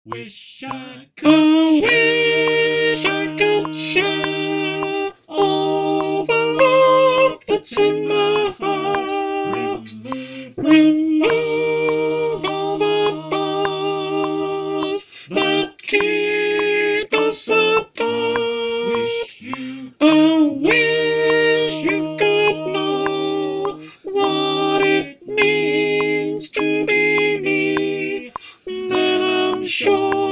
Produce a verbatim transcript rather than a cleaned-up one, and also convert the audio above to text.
Wish I could, wish I could share all the love that's in my heart. Remove all the bars that keep us apart. I wish you could know what it means to be me. Then I'm sure